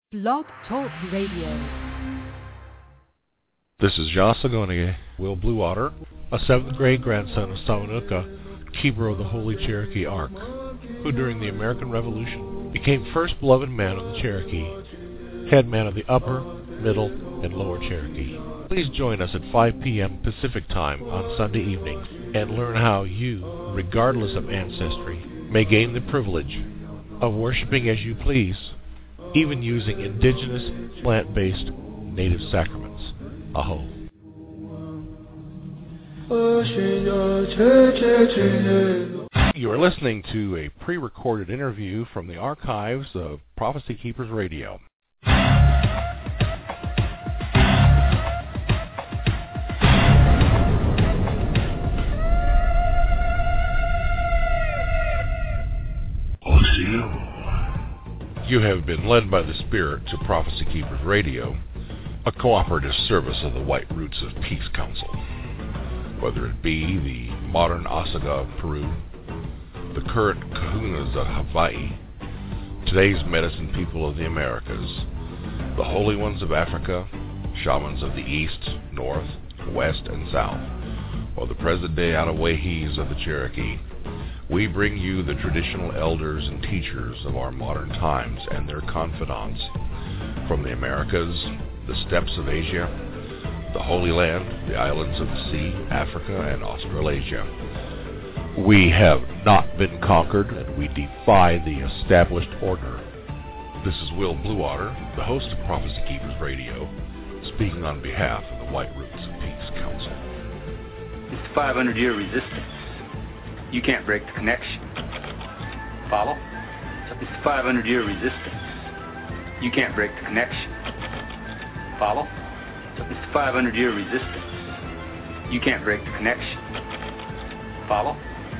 Blog Talk Radio. This is Jasagonige, Will Bluewater, a 7th grade grandson of Samanuka, keeper of the Holy Cherokee Ark, who during the American Revolution became first beloved man of the Cherokee, head man of the Upper, Middle, and Lower Cherokee. Please join us at 5 p.m. Pacific Time on Sunday evenings and learn how you, regardless of ancestry, may gain the privilege of worshiping as you please, even using indigenous, plant-based, native sacraments. Aho. You are listening to a pre-recorded interview from the archives of Prophecy Keepers Radio. You have been led by the Spirit to Prophecy Keepers Radio, a cooperative service of the White Roots of Peace Council. Whether it be the modern Osaga of Peru, the current Kahunas of Hawaii, today's medicine people of the Americas, the Holy Ones of Africa, shamans of the East, North, West, and South, or the present-day Anawahis of the Cherokee, we bring you the traditional elders and teachers of our modern times and their confidants from the Americas, the steppes of Asia, the Holy Land, the islands of the sea, Africa, and Australasia. We have not been conquered, and we defy the established order. This is Will Bluewater, the host of Prophecy Keepers Radio, speaking on behalf of the White Roots of Peace Council. It's 500-year resistance. You can't break the connection. Follow? It's 500-year resistance. You can't break the connection. Follow? It's 500-year resistance. You can't break the connection. Follow?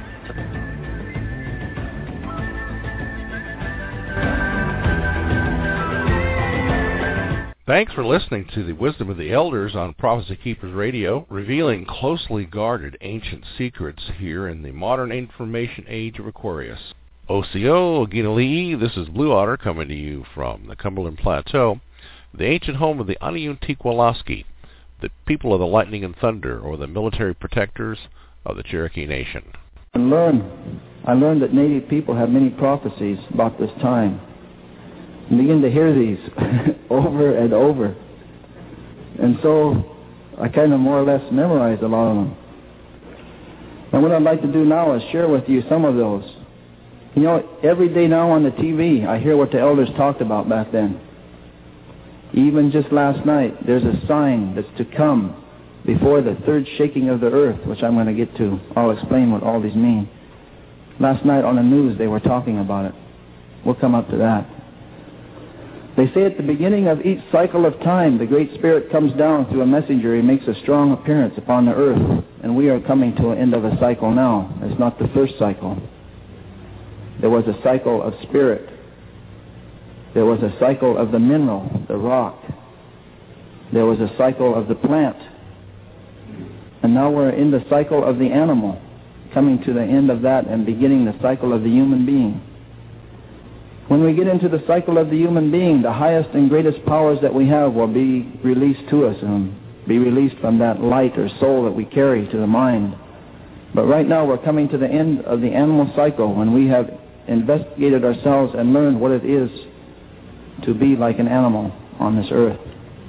Thanks for listening to the Wisdom of the Elders on Prophecy Keepers Radio, revealing closely guarded ancient secrets here in the modern information age of Aquarius. Osio Oginali'i, this is Bluewater coming to you from the Cumberland Plateau, the ancient home of the Aniuntiqualaski, the people of the lightning and thunder, or the military protectors of the Cherokee Nation. I learned that Native people have many prophecies about this time. I begin to hear these over and over. And so I kind of more or less memorized a lot of them. And what I'd like to do now is share with you some of those. You know, every day now on the TV, I hear what the elders talked about back then. Even just last night, there's a sign that's to come before the third shaking of the earth, which I'm going to get to. I'll explain what all these mean. Last night on the news, they were talking about it. We'll come up to that. They say at the beginning of each cycle of time, the Great Spirit comes down through a messenger. He makes a strong appearance upon the earth. And we are coming to an end of a cycle now. It's not the first cycle. There was a cycle of spirit. There was a cycle of the mineral, the rock. There was a cycle of the plant. And now we're in the cycle of the animal, coming to the end of that and beginning the cycle of the human being. When we get into the cycle of the human being, the highest and greatest powers that we have will be released to us and be released from that light or soul that we carry to the mind. But right now we're coming to the end of the animal cycle when we have investigated ourselves and learned what it is to be like an animal on this earth.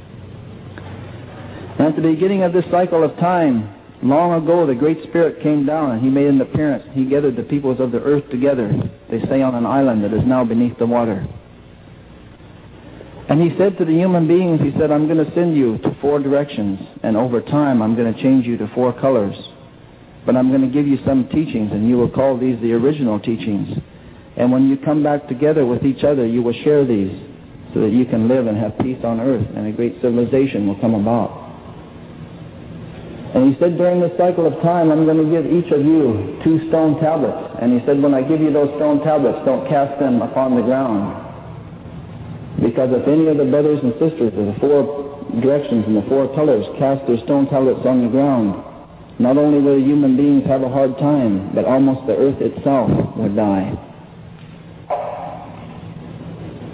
And at the beginning of this cycle of time, long ago, the Great Spirit came down and he made an appearance. He gathered the peoples of the earth together. They say on an island that is now beneath the water. And he said to the human beings, he said, I'm going to send you to 4 directions. And over time, I'm going to change you to 4 colors. But I'm going to give you some teachings, and you will call these the original teachings. And when you come back together with each other, you will share these so that you can live and have peace on earth, and a great civilization will come about. And he said, during this cycle of time, I'm going to give each of you 2 stone tablets. And he said, when I give you those stone tablets, don't cast them upon the ground. Because if any of the brothers and sisters of the 4 directions and the 4 colors cast their stone tablets on the ground, not only will human beings have a hard time, but almost the earth itself would die. And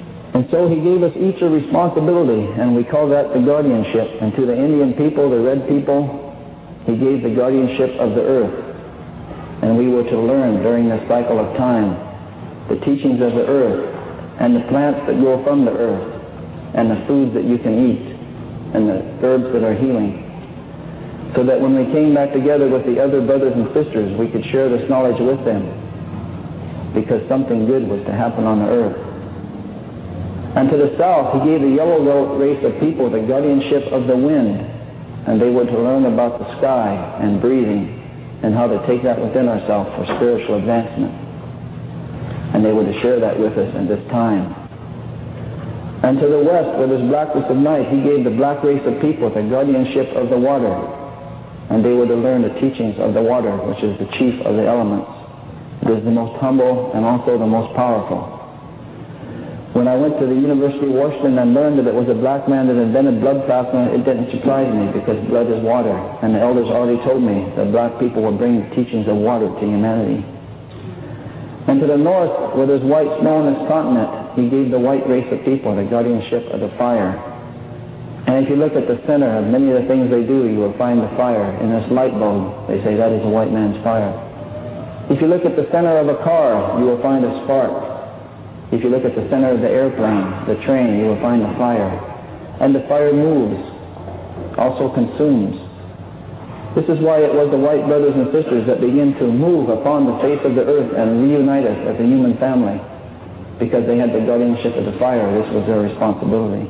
And so he gave us each a responsibility, and we call that the guardianship. And to the Indian people, the red people, he gave the guardianship of the earth. And we were to learn during this cycle of time the teachings of the earth and the plants that grow from the earth and the foods that you can eat and the herbs that are healing, so that when we came back together with the other brothers and sisters, we could share this knowledge with them, because something good was to happen on the earth. And to the south, he gave the yellow race of people the guardianship of the wind, and they were to learn about the sky and breathing and how to take that within ourselves for spiritual advancement. And they were to share that with us in this time. And to the west, where there's blackness of night, he gave the black race of people the guardianship of the water, and they were to learn the teachings of the water, which is the chief of the elements. It is the most humble and also the most powerful. When I went to the University of Washington and learned that it was a black man that invented blood plasma, it didn't surprise me, because blood is water. And the elders already told me that black people would bring the teachings of water to humanity. And to the north, where there's white snow on this continent, he gave the white race of people the guardianship of the fire. And if you look at the center of many of the things they do, you will find the fire in this light bulb. They say that is a white man's fire. If you look at the center of a car, you will find a spark. If you look at the center of the airplane, the train, you will find the fire. And the fire moves, also consumes. This is why it was the white brothers and sisters that began to move upon the face of the earth and reunite us as a human family, because they had the guardianship of the fire. This was their responsibility.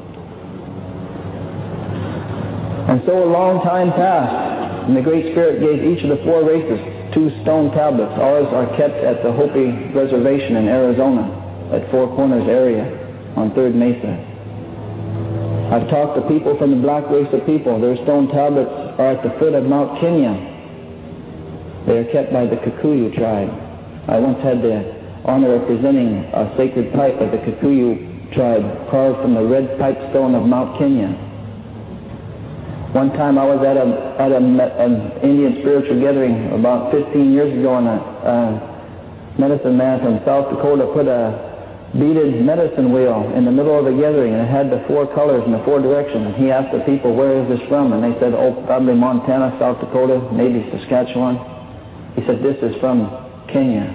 And so a long time passed, and the Great Spirit gave each of the four races 2 stone tablets. Ours are kept at the Hopi Reservation in Arizona, at Four Corners area on Third Mesa. I've talked to people from the black race of people. Their stone tablets are at the foot of Mount Kenya. They are kept by the Kikuyu tribe. I once had the honor of presenting a sacred pipe of the Kikuyu tribe carved from the red pipestone of Mount Kenya. One time I was at an Indian spiritual gathering about 15 years ago, and a medicine man from South Dakota put a beaded medicine wheel in the middle of the gathering, and it had the 4 colors in the 4 directions. And he asked the people, where is this from? And they said, oh, probably Montana, South Dakota, maybe Saskatchewan. He said, this is from Kenya.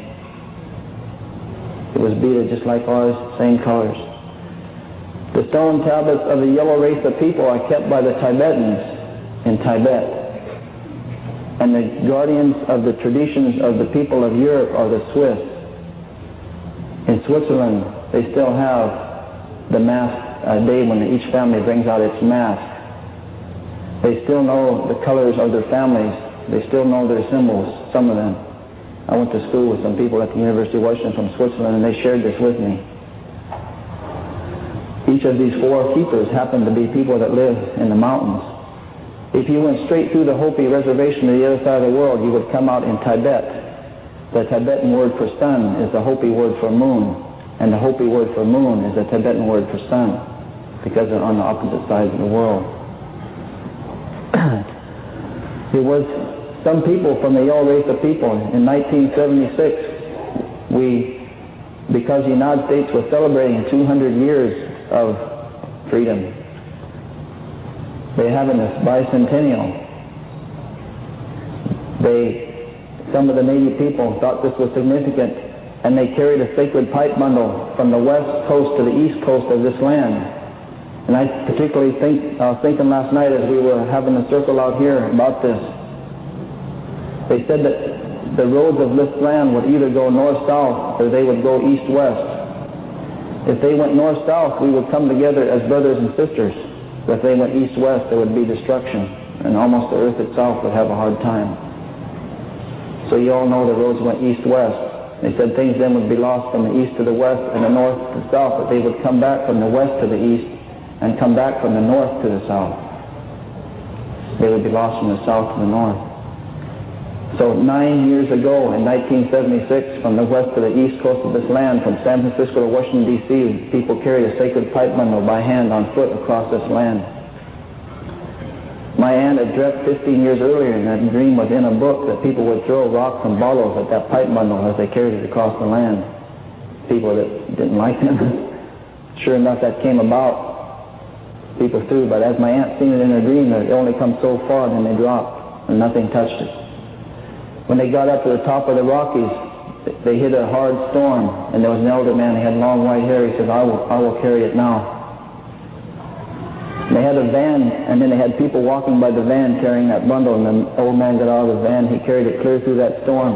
It was beaded just like ours, same colors. The stone tablets of the yellow race of people are kept by the Tibetans in Tibet. And the guardians of the traditions of the people of Europe are the Swiss. In Switzerland, they still have the mask day when each family brings out its mask. They still know the colors of their families. They still know their symbols, some of them. I went to school with some people at the University of Washington from Switzerland, and they shared this with me. Each of these 4 keepers happen to be people that live in the mountains. If you went straight through the Hopi reservation to the other side of the world, you would come out in Tibet. The Tibetan word for sun is the Hopi word for moon, and the Hopi word for moon is the Tibetan word for sun, because they're on the opposite sides of the world. There was some people from the yellow race of people. In 1976, because the United States was celebrating 200 years of freedom, they're having this bicentennial. Some of the Native people thought this was significant, and they carried a sacred pipe bundle from the west coast to the east coast of this land. And I particularly was thinking last night as we were having a circle out here about this. They said that the roads of this land would either go north-south or they would go east-west. If they went north-south, we would come together as brothers and sisters. But if they went east-west, there would be destruction, and almost the earth itself would have a hard time. So you all know the roads went east-west. They said things then would be lost from the east to the west and the north to the south, but they would come back from the west to the east and come back from the north to the south. They would be lost from the south to the north. So 9 years ago, in 1976, from the west to the east coast of this land, from San Francisco to Washington, D.C., people carried a sacred pipe bundle by hand on foot across this land. My aunt had dreamt 15 years earlier, and that dream was in a book, that people would throw rocks and bottles at that pipe bundle as they carried it across the land. People that didn't like them Sure enough, that came about. People threw, but as my aunt seen it in her dream, it only come so far, and then they dropped, and nothing touched it. When they got up to the top of the Rockies, they hit a hard storm, and there was an elder man. He had long white hair. He said, I will carry it now. And they had a van, and then they had people walking by the van carrying that bundle, and the old man got out of the van. He carried it clear through that storm.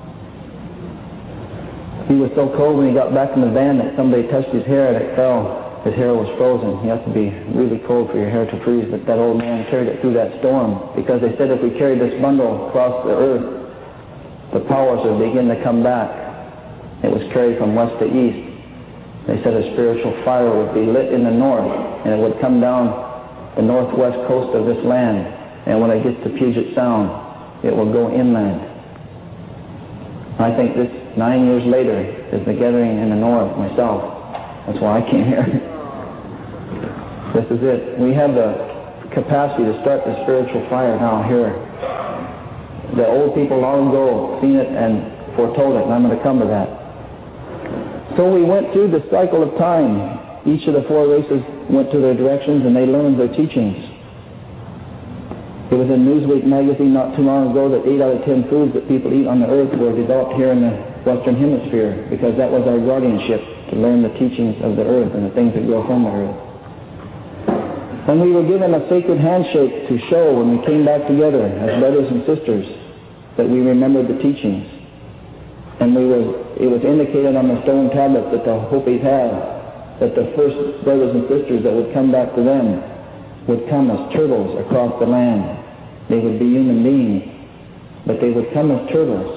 He was so cold when he got back in the van that somebody touched his hair and it fell. His hair was frozen. You have to be really cold for your hair to freeze, but that old man carried it through that storm, because they said if we carried this bundle across the earth, the powers would begin to come back. It was carried from west to east. They said a spiritual fire would be lit in the north, and it would come down the northwest coast of this land, and when it gets to Puget Sound, it will go inland. I think this 9 years later is the gathering in the north myself. That's why I came here. This is it. We have the capacity to start the spiritual fire now here. The old people long ago seen it and foretold it, and I'm going to come to that. So we went through the cycle of time. Each of the four races went to their directions, and they learned their teachings. It was in Newsweek magazine not too long ago that 8 out of 10 foods that people eat on the earth were developed here in the Western Hemisphere, because that was our guardianship, to learn the teachings of the earth and the things that grow from the earth. And we were given a sacred handshake to show when we came back together as brothers and sisters that we remembered the teachings. And it was indicated on the stone tablets that the Hopis had, that the first brothers and sisters that would come back to them would come as turtles across the land. They would be human beings, but they would come as turtles.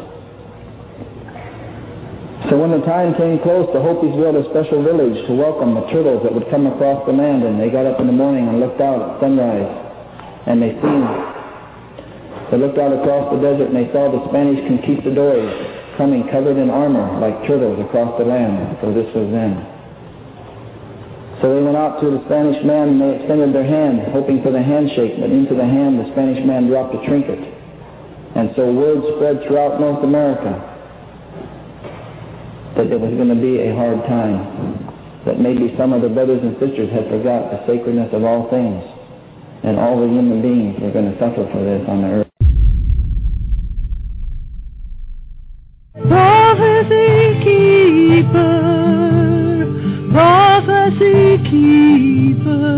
So when the time came close, the Hopis built a special village to welcome the turtles that would come across the land, and they got up in the morning and looked out at sunrise, and they looked out across the desert, and they saw the Spanish conquistadors coming covered in armor like turtles across the land, for this was then. So they went out to the Spanish man, and they extended their hand, hoping for the handshake, but into the hand the Spanish man dropped a trinket. And so word spread throughout North America that it was going to be a hard time, that maybe some of the brothers and sisters had forgot the sacredness of all things, and all the human beings were going to suffer for this on the earth. Prophecy keeper, prophecy keeper.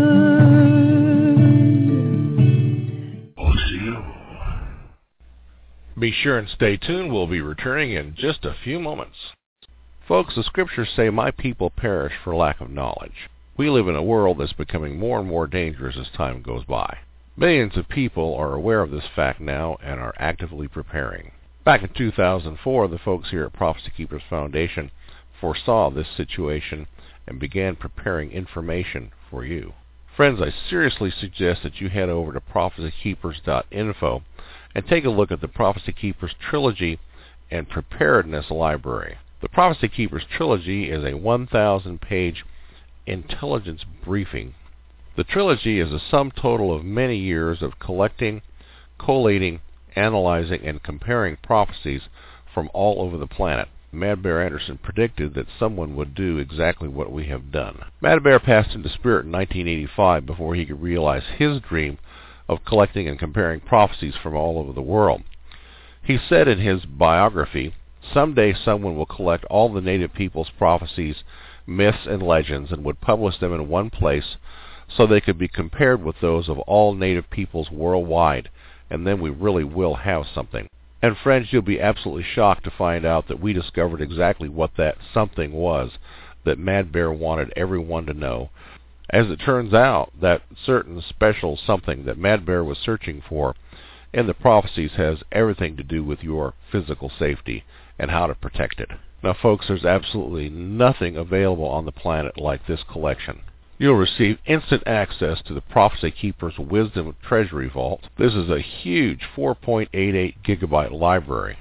Be sure and stay tuned. We'll be returning in just a few moments. Folks, the scriptures say, my people perish for lack of knowledge. We live in a world that's becoming more and more dangerous as time goes by. Millions of people are aware of this fact now and are actively preparing. Back in 2004, the folks here at Prophecy Keepers Foundation foresaw this situation and began preparing information for you. Friends, I seriously suggest that you head over to prophecykeepers.info and take a look at the Prophecy Keepers Trilogy and Preparedness Library. The Prophecy Keepers Trilogy is a 1,000-page intelligence briefing. The trilogy is a sum total of many years of collecting, collating, analyzing, and comparing prophecies from all over the planet. Mad Bear Anderson predicted that someone would do exactly what we have done. Mad Bear passed into spirit in 1985 before he could realize his dream of collecting and comparing prophecies from all over the world. He said in his biography, someday someone will collect all the native people's prophecies, myths, and legends and would publish them in one place so they could be compared with those of all native peoples worldwide, and then we really will have something. And friends, you'll be absolutely shocked to find out that we discovered exactly what that something was that Mad Bear wanted everyone to know. As it turns out, that certain special something that Mad Bear was searching for in the prophecies has everything to do with your physical safety and how to protect it. Now, folks, there's absolutely nothing available on the planet like this collection. You'll receive instant access to the Prophecy Keepers Wisdom Treasury Vault. This is a huge 4.88 gigabyte library,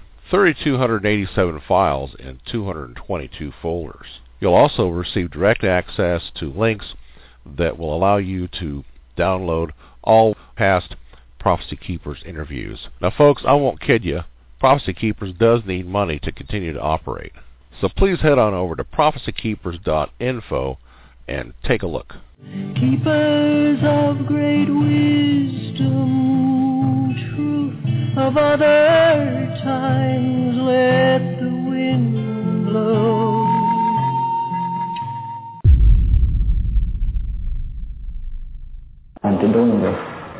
3,287 files in 222 folders. You'll also receive direct access to links that will allow you to download all past Prophecy Keepers interviews. Now, folks, I won't kid you. Prophecy Keepers does need money to continue to operate. So please head on over to prophecykeepers.info and take a look. Keepers of great wisdom, truth of other times, let the wind blow. And to doing this.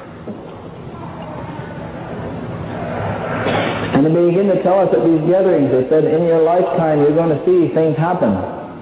And they begin to tell us at these gatherings, they said, in your lifetime you're going to see things happen.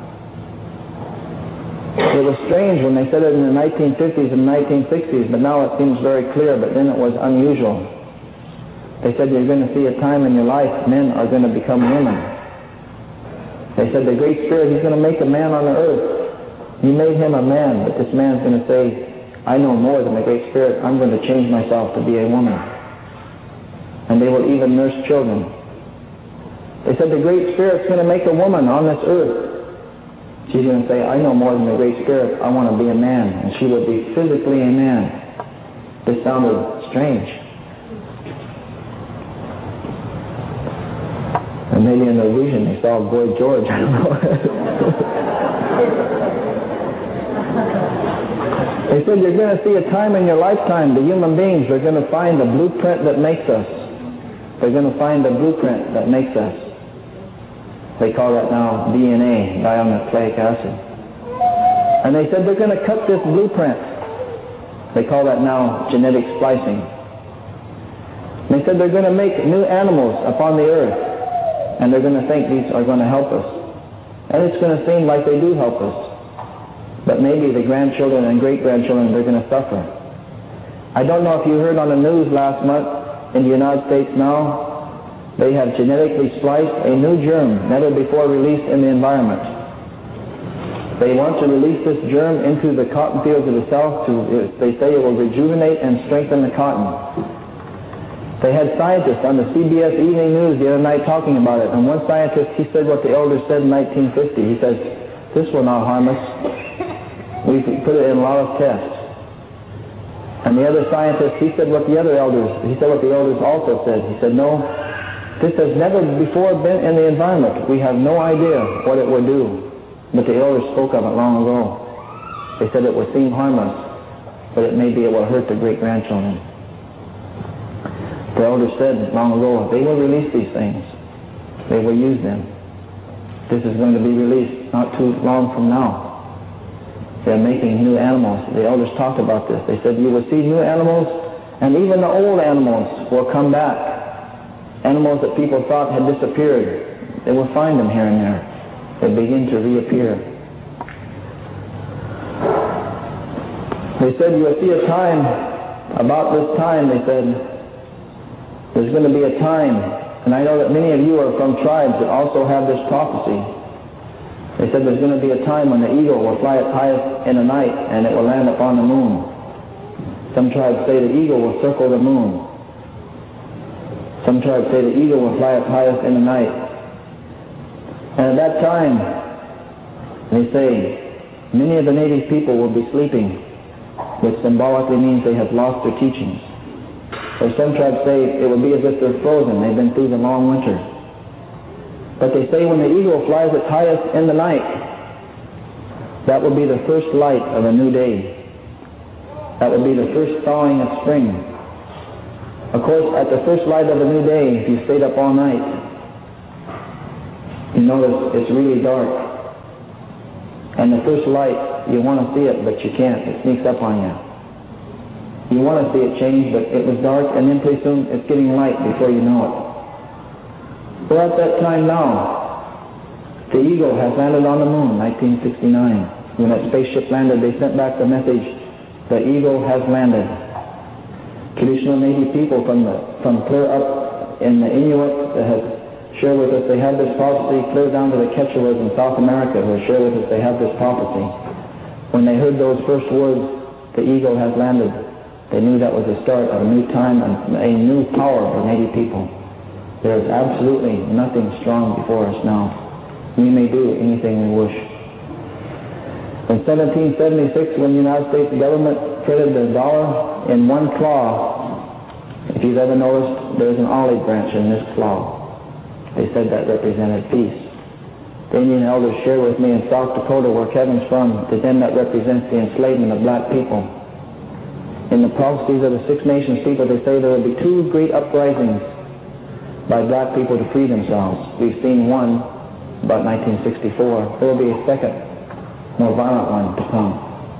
It was strange when they said it in the 1950s and 1960s, but now it seems very clear, but then it was unusual. They said you're going to see a time in your life men are going to become women. They said the Great Spirit, He's going to make a man on the earth. You made him a man, but this man's going to say, I know more than the Great Spirit. I'm going to change myself to be a woman. And they will even nurse children. They said the Great Spirit's going to make a woman on this earth. She's going to say, I know more than the Great Spirit. I want to be a man. And she will be physically a man. This sounded strange. And maybe in their vision they saw Boy George. I don't know. They said you're going to see a time in your lifetime, the human beings are going to find the blueprint that makes us. They're going to find the blueprint that makes us. They call that now DNA, dinucleic acid. And they said they're going to cut this blueprint. They call that now genetic splicing. They said they're going to make new animals upon the earth. And they're going to think these are going to help us. And it's going to seem like they do help us. But maybe the grandchildren and great-grandchildren, they're going to suffer. I don't know if you heard on the news last month in the United States now, they have genetically spliced a new germ never before released in the environment. They want to release this germ into the cotton fields of the South. They say it will rejuvenate and strengthen the cotton. They had scientists on the CBS Evening News the other night talking about it. And one scientist, he said what the elders said in 1950. He says, this will not harm us. We put it in a lot of tests. And the other scientist, he said what the elders also said. He said, no, this has never before been in the environment. We have no idea what it will do. But the elders spoke of it long ago. They said it will seem harmless, but it may be it will hurt the great-grandchildren. The elders said long ago, they will release these things. They will use them. This is going to be released not too long from now. They're making new animals. The elders talked about this. They said you will see new animals, and even the old animals will come back. Animals that people thought had disappeared. They will find them here and there. They begin to reappear. They said you will see a time, about this time, they said, there's going to be a time, and I know that many of you are from tribes that also have this prophecy. They said there's going to be a time when the eagle will fly its highest in the night and it will land upon the moon. Some tribes say the eagle will circle the moon. Some tribes say the eagle will fly its highest in the night. And at that time, they say, many of the native people will be sleeping, which symbolically means they have lost their teachings. Or some tribes say it will be as if they're frozen. They've been through the long winter. But they say when the eagle flies its highest in the night, that will be the first light of a new day. That will be the first thawing of spring. Of course, at the first light of a new day, if you stayed up all night, you notice it's really dark. And the first light, you want to see it, but you can't. It sneaks up on you. You want to see it change, but it was dark, and then pretty soon it's getting light before you know it. Well, at that time now, the eagle has landed on the moon, 1969. When that spaceship landed, they sent back the message, the eagle has landed. Traditional Native people from clear up in the Inuit that have shared with us, they have this prophecy, clear down to the Quechuas in South America who have shared with us, they have this prophecy. When they heard those first words, the eagle has landed, they knew that was the start of a new time and a new power for Native people. There is absolutely nothing strong before us now. We may do anything we wish. In 1776, when the United States government printed the dollar in one claw, if you've ever noticed, there's an olive branch in this claw. They said that represented peace. The Indian elders shared with me in South Dakota, where Kevin's from, to them that represents the enslavement of black people. In the prophecies of the Six Nations people, they say there will be two great uprisings by black people to free themselves. We've seen one about 1964. There will be a second, more violent one to come.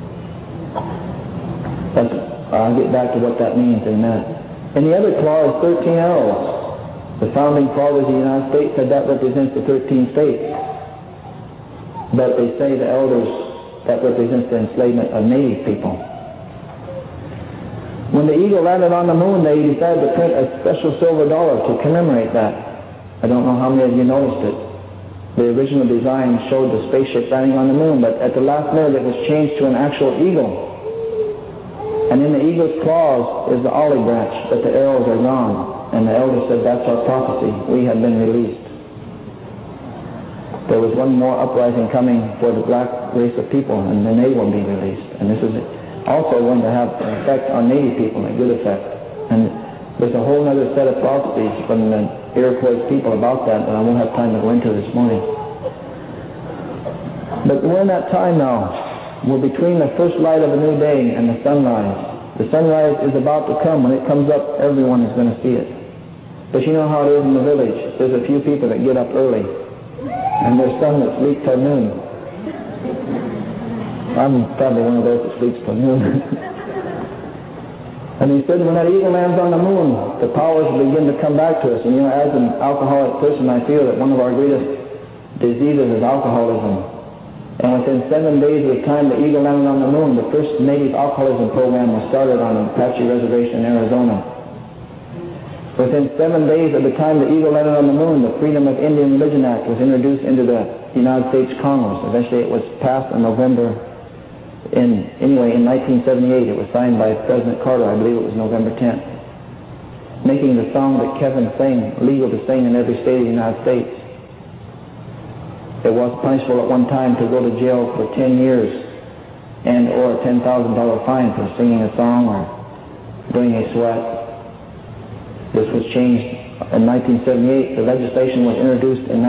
I'll get back to what that means in a minute. And the other claw is 13 arrows. The founding fathers of the United States said that represents the 13 states. But they say the elders, that represents the enslavement of native people. When the eagle landed on the moon, they decided to print a special silver dollar to commemorate that. I don't know how many of you noticed it. The original design showed the spaceship landing on the moon, but at the last minute it was changed to an actual eagle. And in the eagle's claws is the olive branch, but the arrows are gone. And the elders said, that's our prophecy. We have been released. There was one more uprising coming for the black race of people, and then they will be released. And this is also going to have an effect on native people, a good effect. And there's a whole other set of prophecies from the Iroquois people about that I won't have time to go into this morning. But we're in that time now. We're between the first light of a new day and the sunrise. The sunrise is about to come. When it comes up, everyone is going to see it. But you know how it is in the village. There's a few people that get up early. And there's some that sleep till noon. I'm probably one of those that sleeps till noon. And he said when that eagle lands on the moon, the powers begin to come back to us. And you know, as an alcoholic person, I feel that one of our greatest diseases is alcoholism. And within 7 days of the time the eagle landed on the moon, the first native alcoholism program was started on an Apache reservation in Arizona. Within 7 days of the time the eagle landed on the moon, the Freedom of Indian Religion Act was introduced into the United States Congress. Eventually it was passed in November. In 1978, it was signed by President Carter. I believe it was November 10th. Making the song that Kevin sang legal to sing in every state of the United States. It was punishable at one time to go to jail for 10 years and or a $10,000 fine for singing a song or doing a sweat. This was changed in 1978. The legislation was introduced in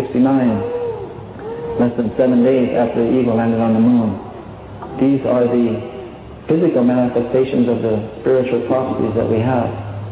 1969, less than 7 days after the eagle landed on the moon. These are the physical manifestations of the spiritual prophecies that we have.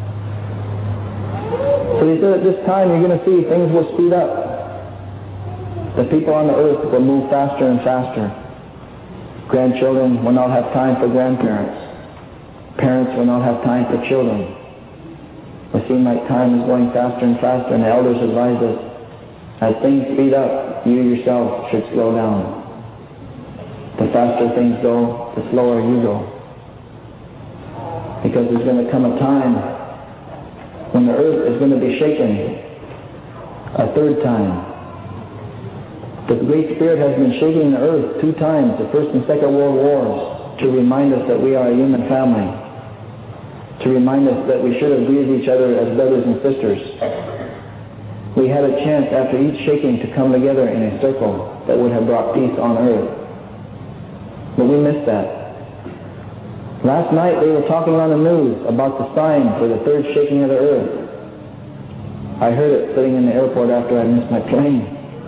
So he said at this time you're going to see things will speed up. The people on the earth will move faster and faster. Grandchildren will not have time for grandparents. Parents will not have time for children. It seems like time is going faster and faster, and the elders advise us, as things speed up, you yourself should slow down. The faster things go, the slower you go. Because there's going to come a time when the earth is going to be shaken a third time. The Great Spirit has been shaking the earth 2 times, the First and Second World Wars, to remind us that we are a human family. To remind us that we should have greeted each other as brothers and sisters. We had a chance after each shaking to come together in a circle that would have brought peace on earth. But we missed that. Last night they were talking on the news about the sign for the third shaking of the earth. I heard it sitting in the airport after I missed my plane.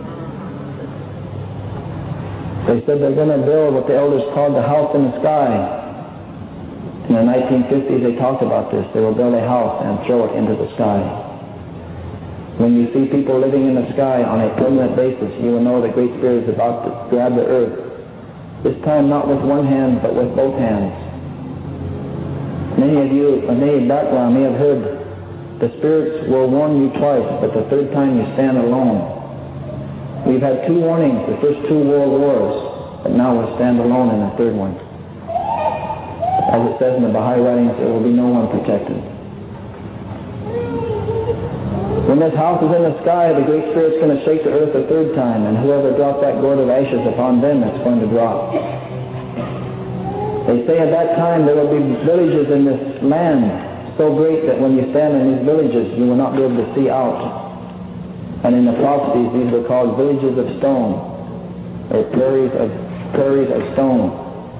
They said they're going to build what the elders called the house in the sky. In the 1950s they talked about this. They will build a house and throw it into the sky. When you see people living in the sky on a permanent basis, you will know the Great Spirit is about to grab the earth. This time not with one hand, but with both hands. Many of you, a native background, may have heard the spirits will warn you twice, but the third time you stand alone. We've had 2 warnings, the first 2 world wars, but now we'll stand alone in the third one. As it says in the Baha'i writings, there will be no one protected. When this house is in the sky, the Great Spirit's going to shake the earth a third time, and whoever drops that gourd of ashes upon them, it's going to drop. They say at that time there will be villages in this land so great that when you stand in these villages, you will not be able to see out. And in the prophecies, these were called villages of stone, or prairies of stone.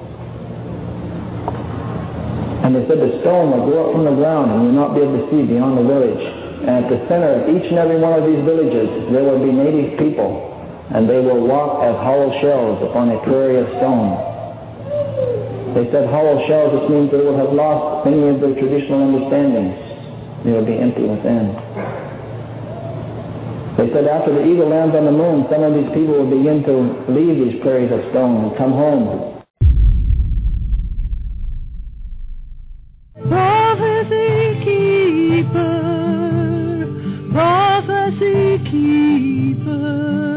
And they said the stone will go up from the ground and you'll not be able to see beyond the village. And at the center of each and every one of these villages, there will be native people and they will walk as hollow shells upon a prairie of stone. They said hollow shells, which means they will have lost many of their traditional understandings. They will be empty within. They said after the eagle lands on the moon, some of these people will begin to leave these prairies of stone and come home. Prophecy keeper, prophecy keeper.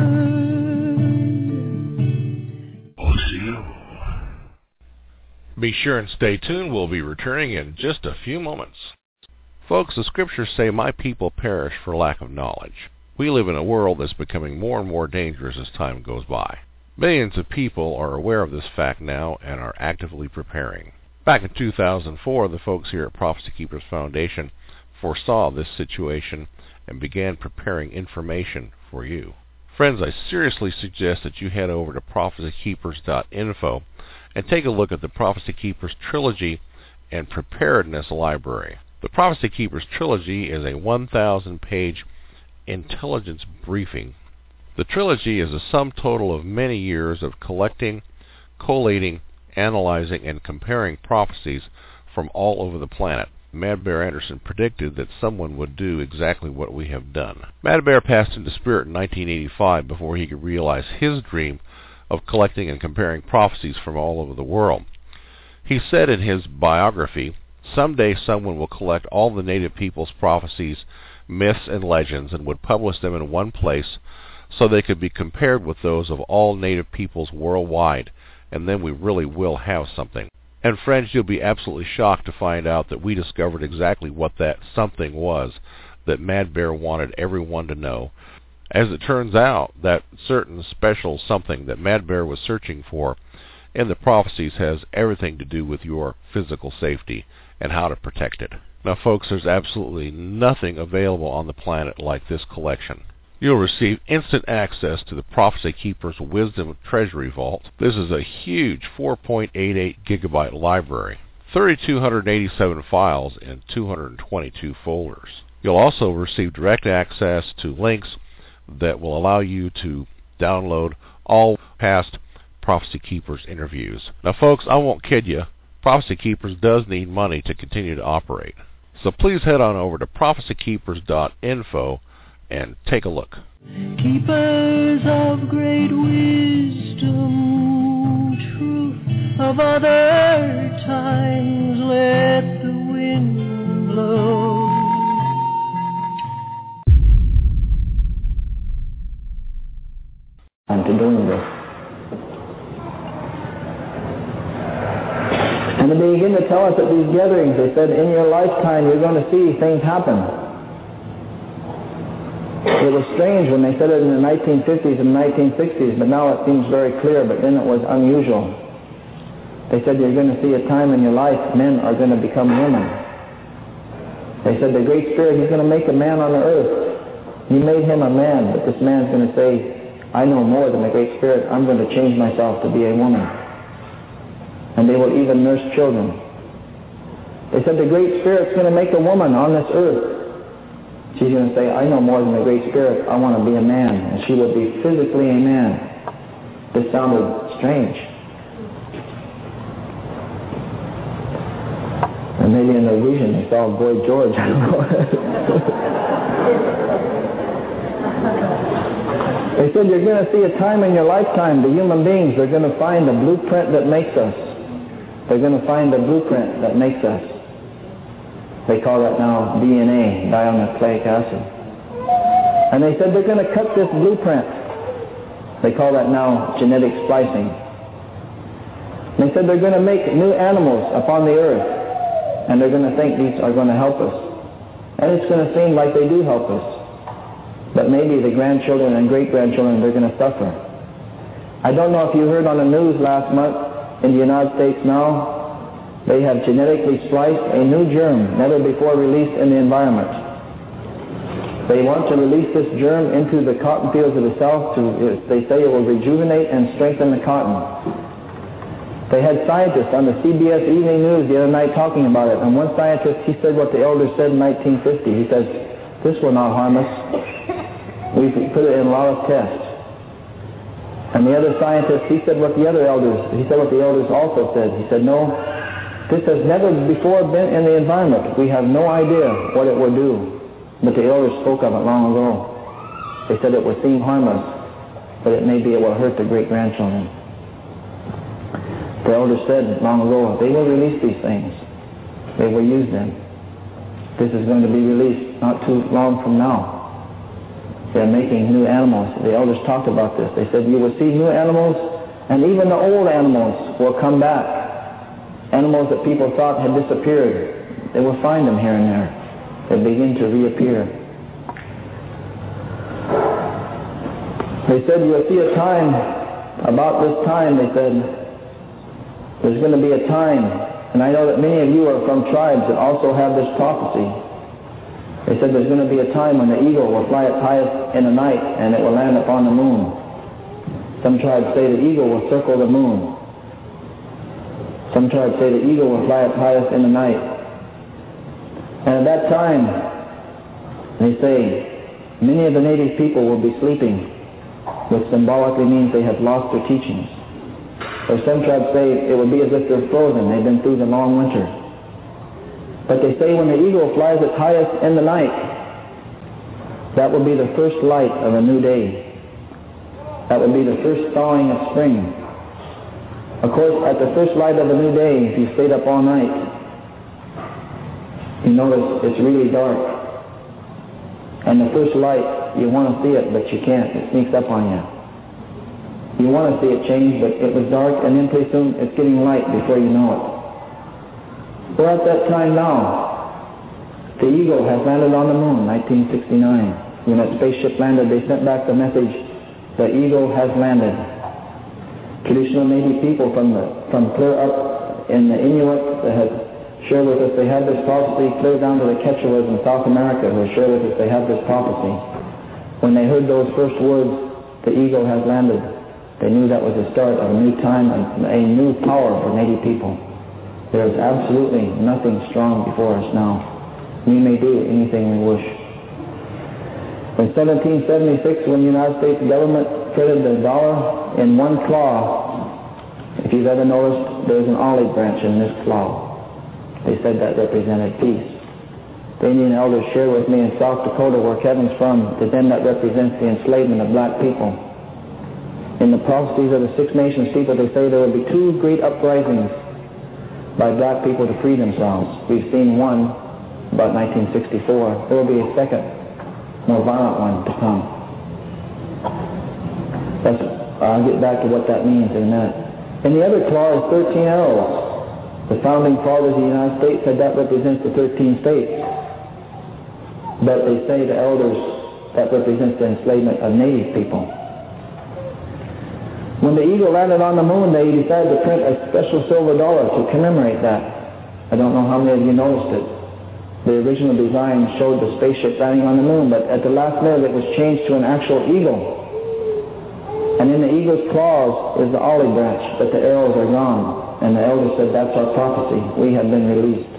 Be sure and stay tuned. We'll be returning in just a few moments. Folks, the scriptures say, "My people perish for lack of knowledge." We live in a world that's becoming more and more dangerous as time goes by. Millions of people are aware of this fact now and are actively preparing. Back in 2004, the folks here at Prophecy Keepers Foundation foresaw this situation and began preparing information for you. Friends, I seriously suggest that you head over to prophecykeepers.info and take a look at the Prophecy Keepers Trilogy and Preparedness Library. The Prophecy Keepers Trilogy is a 1,000-page intelligence briefing. The trilogy is a sum total of many years of collecting, collating, analyzing, and comparing prophecies from all over the planet. Mad Bear Anderson predicted that someone would do exactly what we have done. Mad Bear passed into spirit in 1985 before he could realize his dream of collecting and comparing prophecies from all over the world. He said in his biography, "Someday someone will collect all the native people's prophecies, myths, and legends and would publish them in one place so they could be compared with those of all native peoples worldwide, and then we really will have something." And friends, you'll be absolutely shocked to find out that we discovered exactly what that something was that Mad Bear wanted everyone to know. As it turns out, that certain special something that Mad Bear was searching for in the prophecies has everything to do with your physical safety and how to protect it. Now folks, there's absolutely nothing available on the planet like this collection. You'll receive instant access to the Prophecy Keepers Wisdom Treasury Vault. This is a huge 4.88 gigabyte library, 3,287 files in 222 folders. You'll also receive direct access to links that will allow you to download all past Prophecy Keepers interviews. Now folks, I won't kid you, Prophecy Keepers does need money to continue to operate. So please head on over to prophecykeepers.info and take a look. Keepers of great wisdom, truth of other times, let the wind blow. And to doing this. And they begin to tell us at these gatherings, they said, in your lifetime you're going to see things happen. It was strange when they said it in the 1950s and 1960s, but now it seems very clear, but then it was unusual. They said you're going to see a time in your life men are going to become women. They said the Great Spirit, He's going to make a man on the earth. He made him a man, but this man's going to say, I know more than the Great Spirit. I'm going to change myself to be a woman. And they will even nurse children. They said the Great Spirit's going to make a woman on this earth. She's going to say, I know more than the Great Spirit. I want to be a man. And she will be physically a man. This sounded strange. And maybe in their vision they saw Boy George. I don't know. They said you're going to see a time in your lifetime, the human beings are going to find the blueprint that makes us. They're going to find the blueprint that makes us. They call that now DNA, dinucleic acid. And they said they're going to cut this blueprint. They call that now genetic splicing. And they said they're going to make new animals upon the earth. And they're going to think these are going to help us. And it's going to seem like they do help us. But maybe the grandchildren and great-grandchildren, they're going to suffer. I don't know if you heard on the news last month, in the United States now, they have genetically spliced a new germ never before released in the environment. They want to release this germ into the cotton fields of the South. They say it will rejuvenate and strengthen the cotton. They had scientists on the CBS Evening News the other night talking about it. And one scientist, he said what the elders said in 1950. He says, this will not harm us. We've put it in a lot of tests. And the other scientist, he said what the elders also said. He said, no, this has never before been in the environment. We have no idea what it will do. But the elders spoke of it long ago. They said it will seem harmless, but it may be it will hurt the great-grandchildren. The elders said long ago, they will release these things. They will use them. This is going to be released not too long from now. They're making new animals. The elders talked about this. They said you will see new animals, and even the old animals will come back. Animals that people thought had disappeared, they will find them here and there. They begin to reappear. They said you will see a time, about this time, they said, there's going to be a time, and I know that many of you are from tribes that also have this prophecy. They said there's going to be a time when the eagle will fly its highest in the night and it will land upon the moon. Some tribes say the eagle will circle the moon. Some tribes say the eagle will fly its highest in the night. And at that time, they say, many of the native people will be sleeping, which symbolically means they have lost their teachings. Or some tribes say it will be as if they're frozen. They've been through the long winter. But they say when the eagle flies its highest in the night, that will be the first light of a new day. That will be the first thawing of spring. Of course, at the first light of a new day, if you stayed up all night, you notice it's really dark. And the first light, you want to see it, but you can't. It sneaks up on you. You want to see it change, but it was dark, and then pretty soon it's getting light before you know it. We're at that time now. The eagle has landed on the moon, 1969. When that spaceship landed, they sent back the message, the eagle has landed. Traditional Native people from clear up in the Inuit that have shared with us, they had this prophecy, clear down to the Quechuas in South America who shared with us, they have this prophecy. When they heard those first words, the eagle has landed, they knew that was the start of a new time and a new power for Native people. There is absolutely nothing strong before us now. We may do anything we wish. In 1776, when the United States government printed the dollar in one claw, if you've ever noticed, there's an olive branch in this claw. They said that represented peace. The Indian elders shared with me in South Dakota, where Kevin's from, that then that represents the enslavement of black people. In the prophecies of the Six Nations people, they say there will be two great uprisings by black people to free themselves. We've seen one about 1964. There will be a second, more violent one to come. I'll get back to what that means in a minute. And the other claw is 13 arrows. The founding fathers of the United States said that represents the 13 states. But they say the elders, that represents the enslavement of Native people. When the eagle landed on the moon, they decided to print a special silver dollar to commemorate that. I don't know how many of you noticed it. The original design showed the spaceship landing on the moon, but at the last minute it was changed to an actual eagle. And in the eagle's claws is the olive branch, but the arrows are gone. And the elder said, that's our prophecy. We have been released.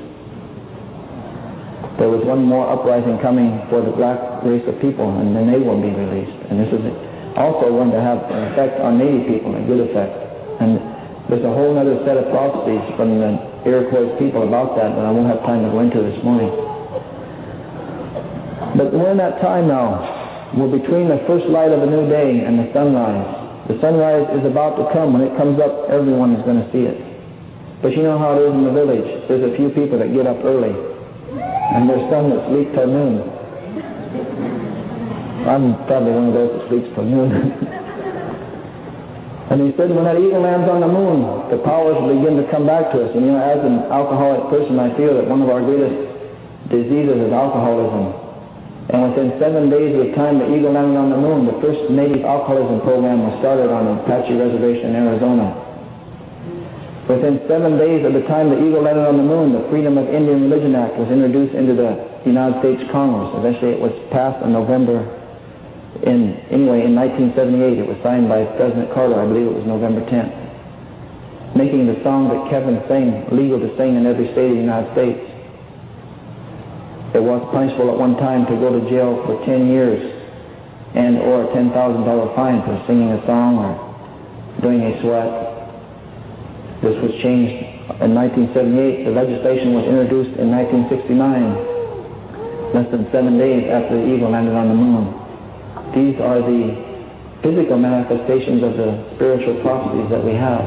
There was one more uprising coming for the black race of people, and then they will be released. And this is also going to have an effect on Native people, a good effect. And there's a whole other set of prophecies from the Iroquois people about that I won't have time to go into this morning. But we're in that time now. We're between the first light of a new day and the sunrise. The sunrise is about to come. When it comes up, everyone is going to see it. But you know how it is in the village. There's a few people that get up early, and there's some that sleep till noon. I'm probably one of those that sleeps till noon. And he said when that eagle lands on the moon, the powers begin to come back to us. And you know, as an alcoholic person, I feel that one of our greatest diseases is alcoholism. And within 7 days of the time the eagle landed on the moon, the first native alcoholism program was started on the Apache Reservation in Arizona. Within 7 days of the time the eagle landed on the moon, the Freedom of Indian Religion Act was introduced into the United States Congress. Eventually it was passed in November. In 1978, it was signed by President Carter. I believe it was November 10th. Making the song that Kevin sang legal to sing in every state of the United States. It was punishable at one time to go to jail for 10 years and or a $10,000 fine for singing a song or doing a sweat. This was changed in 1978. The legislation was introduced in 1969, less than 7 days after the eagle landed on the moon. These are the physical manifestations of the spiritual prophecies that we have.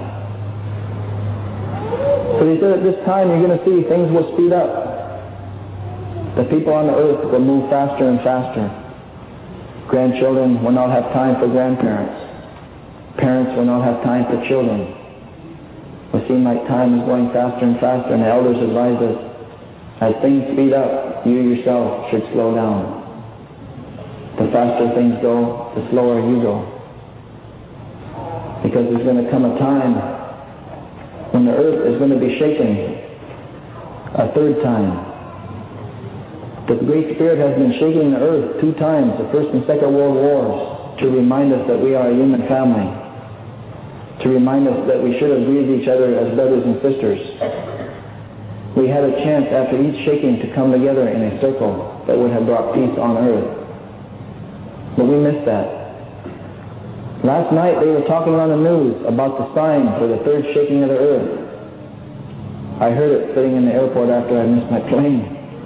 So he said at this time you're going to see things will speed up. The people on the earth will move faster and faster. Grandchildren will not have time for grandparents. Parents will not have time for children. It will seem like time is going faster and faster, and the elders advise us, as things speed up, you yourself should slow down. The faster things go, the slower you go. Because there's going to come a time when the earth is going to be shaken a third time. The Great Spirit has been shaking the earth 2 times, the First and Second World Wars, to remind us that we are a human family, to remind us that we should have greeted each other as brothers and sisters. We had a chance after each shaking to come together in a circle that would have brought peace on earth. But we missed that. Last night they were talking on the news about the sign for the third shaking of the earth. I heard it sitting in the airport after I missed my plane.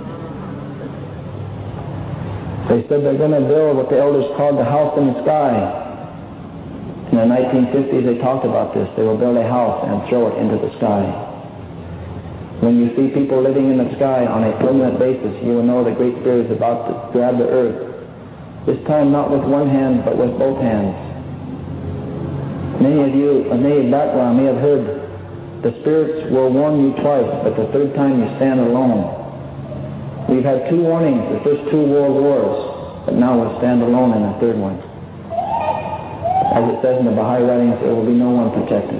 They said they're going to build what the elders called the house in the sky. In the 1950s they talked about this. They will build a house and throw it into the sky. When you see people living in the sky on a permanent basis, you will know the Great Spirit is about to grab the earth. This time not with one hand, but with both hands. Many of you, a native background, may have heard the spirits will warn you twice, but the third time you stand alone. We've had 2 warnings, the first 2 world wars, but now we'll stand alone in the third one. As it says in the Baha'i writings, there will be no one protected.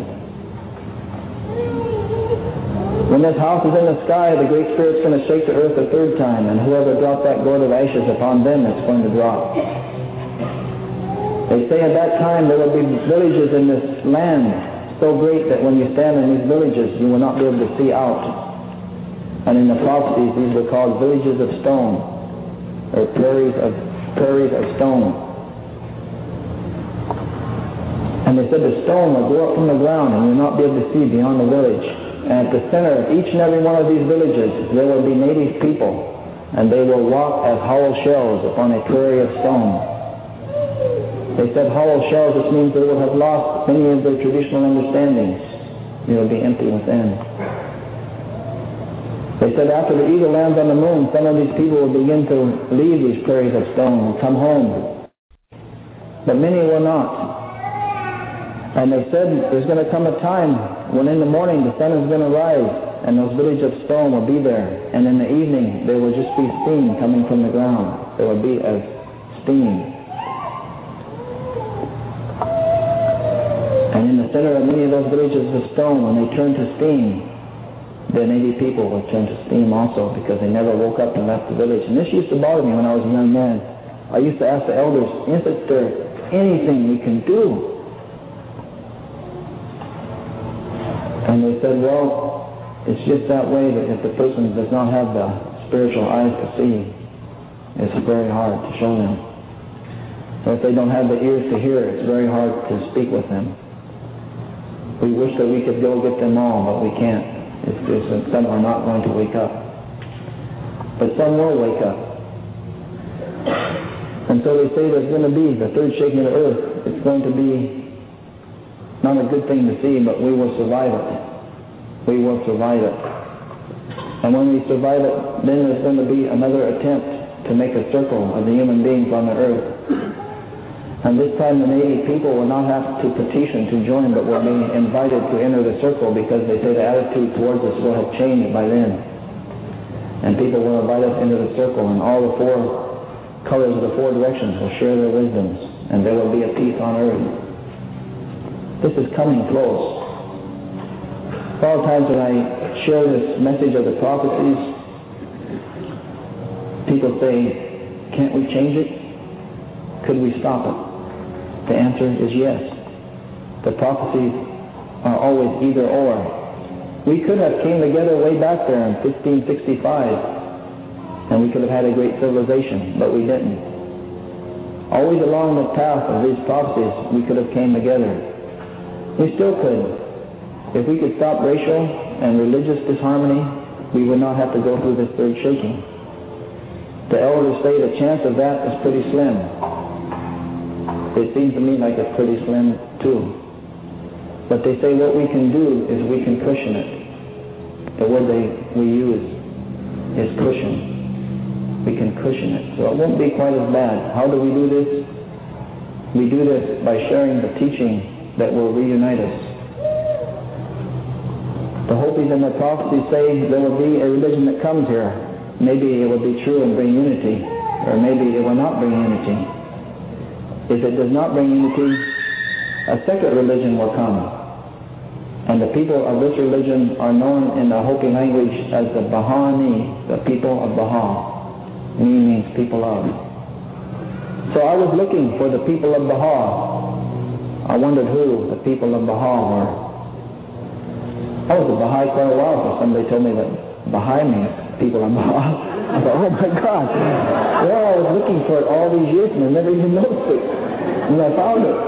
When this house is in the sky, the Great Spirit's going to shake the earth a third time, and whoever dropped that gourd of ashes upon them, it's going to drop. They say at that time there will be villages in this land so great that when you stand in these villages, you will not be able to see out. And in the prophecies, these were called villages of stone, or prairies of stone. And they said the stone will go up from the ground, and you'll not be able to see beyond the village. And at the center of each and every one of these villages, there will be native people, and they will walk as hollow shells upon a prairie of stone. They said hollow shells, which means they will have lost many of their traditional understandings. They will be empty within. They said after the eagle lands on the moon, some of these people will begin to leave these prairies of stone and come home. But many will not. And they said there's going to come a time when in the morning the sun is going to rise and those villages of stone will be there. And in the evening there will just be steam coming from the ground. There will be a steam. And in the center of many of those villages of stone, when they turn to steam, the native people will turn to steam also, because they never woke up and left the village. And this used to bother me when I was a young man. I used to ask the elders, isn't there anything we can do? And they said, well, it's just that way that if the person does not have the spiritual eyes to see, it's very hard to show them. So if they don't have the ears to hear, it's very hard to speak with them. We wish that we could go get them all, but we can't. It's just that some are not going to wake up. But some will wake up. And so they say there's going to be the third shaking of the earth. It's going to be not a good thing to see, but we will survive it. We will survive it. And when we survive it, then there's going to be another attempt to make a circle of the human beings on the earth. And this time the native people will not have to petition to join, but will be invited to enter the circle, because they say the attitude towards us will have changed by then. And people will invite us into the circle, and all the 4 colors of the 4 directions will share their wisdoms, and there will be a peace on earth. This is coming close. All the times when I share this message of the prophecies, people say, can't we change it? Could we stop it? The answer is yes. The prophecies are always either or. We could have came together way back there in 1565, and we could have had a great civilization, but we didn't. Always along the path of these prophecies, we could have came together. We still could. If we could stop racial and religious disharmony, we would not have to go through this third shaking. The elders say the chance of that is pretty slim. It seems to me like it's pretty slim too. But they say what we can do is we can cushion it. The word we use is cushion. We can cushion it. So it won't be quite as bad. How do we do this? We do this by sharing the teaching that will reunite us. The Hopis and the prophecies say there will be a religion that comes here. Maybe it will be true and bring unity, or maybe it will not bring unity. If it does not bring unity, a second religion will come. And the people of this religion are known in the Hopi language as the Baha-Ni, the people of Baha. Ni means people of. So I was looking for the people of Baha. I wondered who the people of Baha were. I was a Baha'i quite a while, so somebody told me that Baha'i means people of Baha. I thought, oh my God. Well, I was looking for it all these years and I never even noticed it. And I found it.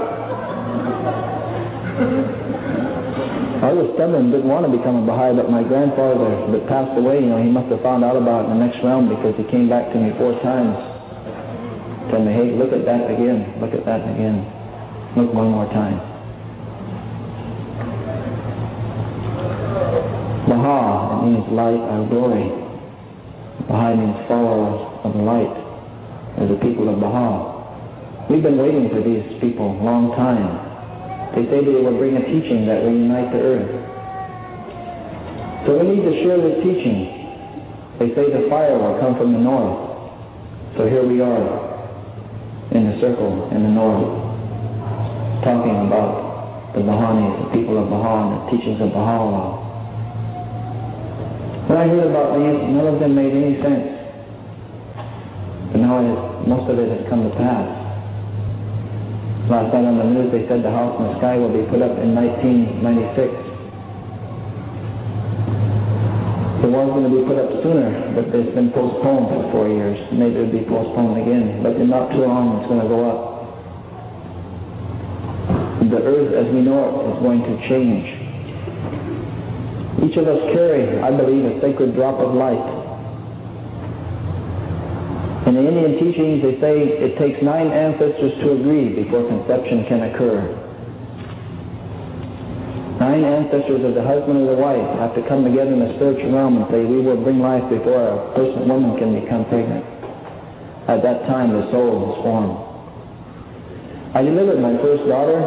I was stubborn, didn't want to become a Baha'i, but my grandfather that passed away, he must have found out about it in the next realm because he came back to me 4 times. Told me, hey, look at that again, look at that again. Look one more time. Baha, it means light or glory. Baha'i means followers of the light, as the people of Baha. We've been waiting for these people a long time. They say they will bring a teaching that will unite the earth. So we need to share this teaching. They say the fire will come from the north. So here we are in the circle in the north, talking about the Bahanis, the people of Baha, and the teachings of Baha'u'llah. When I heard about these, none of them made any sense. But now most of it has come to pass. Last night on the news they said the house in the sky will be put up in 1996. It was going to be put up sooner, but it's been postponed for 4 years. Maybe it'll be postponed again, but in not too long it's going to go up. The earth as we know it is going to change. Each of us carry, I believe, a sacred drop of light. In the Indian teachings, they say it takes 9 ancestors to agree before conception can occur. 9 ancestors of the husband or the wife have to come together in the spiritual realm and say, we will bring life before a woman can become pregnant. At that time, the soul is formed. I delivered my first daughter,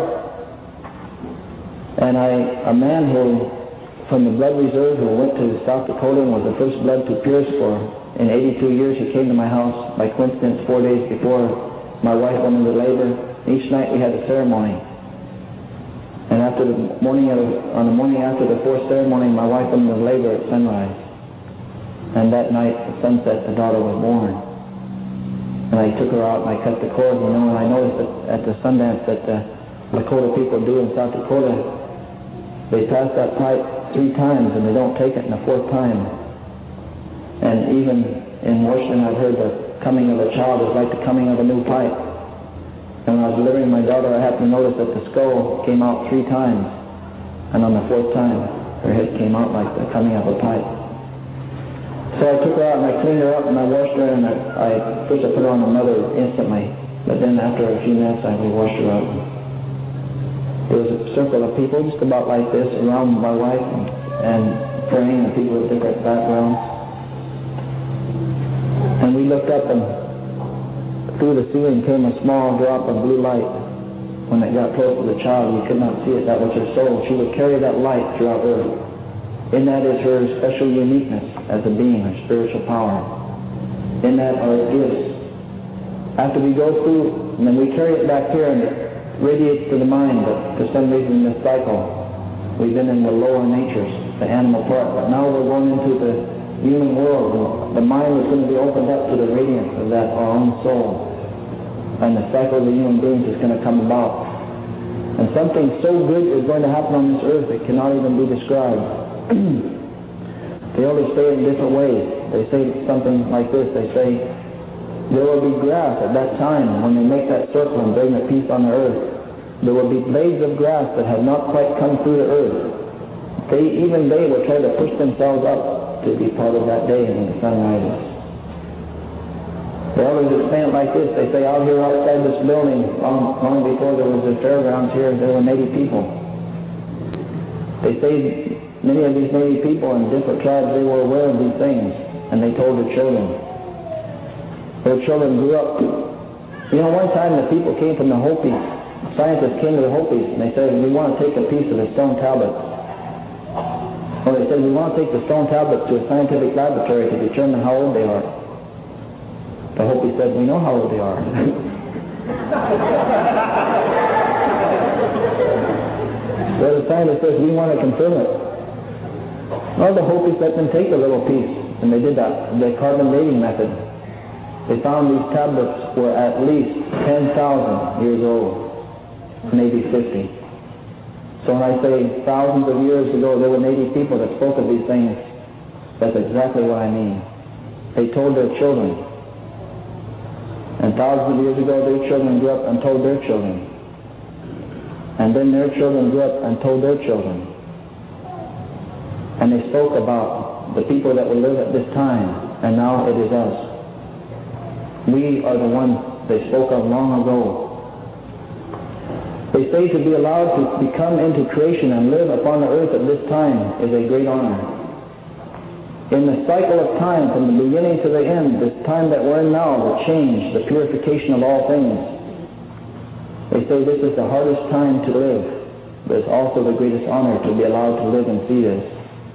and a man from the blood reserve who went to South Dakota and was the first blood to pierce for in 82 years, he came to my house by coincidence 4 days before my wife went into labor. Each night we had a ceremony. And on the morning after the 4th ceremony, my wife went into labor at sunrise. And that night, at sunset, the daughter was born. And I took her out and I cut the cord, and I noticed that at the Sundance that the Lakota people do in South Dakota, they pass that pipe 3 times and they don't take it in the 4th time. And even in Washington, I've heard the coming of a child is like the coming of a new pipe. And when I was delivering my daughter, I happened to notice that the skull came out 3 times. And on the 4th time, her head came out like the coming of a pipe. So I took her out and I cleaned her up and I washed her, and first I put her on the mother instantly. But then after a few minutes, I washed her up. There was a circle of people just about like this around my wife and praying, and people with different backgrounds. And we looked up, and through the ceiling came a small drop of blue light. When it got close to the child, you could not see it. That was her soul. She would carry that light throughout earth. In that is her special uniqueness as a being, her spiritual power. In that are gifts. After we go through, and then we carry it back here, and it radiates to the mind, but for some reason in this cycle, we've been in the lower natures, the animal part. But now we're going into the human world. The mind is going to be opened up to the radiance of that, our own soul. And the cycle of the human beings is going to come about. And something so good is going to happen on this earth that cannot even be described. They always say it in different ways. They say something like this. They say, there will be grass at that time when they make that circle and bring the peace on the earth. there will be blades of grass that have not quite come through the earth. Even they will try to push themselves up to be part of that day when the sun rises. They always explain it like this. They say out here outside this building, long before there was the fairgrounds here, there were Native people. They say many of these Native people in different tribes, they were aware of these things, and they told their children. Their children grew up. You know, one time the people came from the Hopis. Scientists came to the Hopis, and they said, we want to take a piece of the stone tablets. Well, they said, we want to take the stone tablets to a scientific laboratory to determine how old they are. The Hopi said, we know how old they are. So the scientist says, we want to confirm it. Well, the Hopis let them take a little piece, and they did that, the carbon dating method. They found these tablets were at least 10,000 years old, maybe 50. So when I say thousands of years ago there were Native people that spoke of these things, that's exactly what I mean. They told their children. And thousands of years ago their children grew up and told their children. And then their children grew up and told their children. And they spoke about the people that will live at this time, and now it is us. We are the ones they spoke of long ago. They say to be allowed to become into creation and live upon the earth at this time is a great honor. In the cycle of time, from the beginning to the end, this time that we're in now, the change, the purification of all things, they say this is the hardest time to live, but it's also the greatest honor to be allowed to live and see this.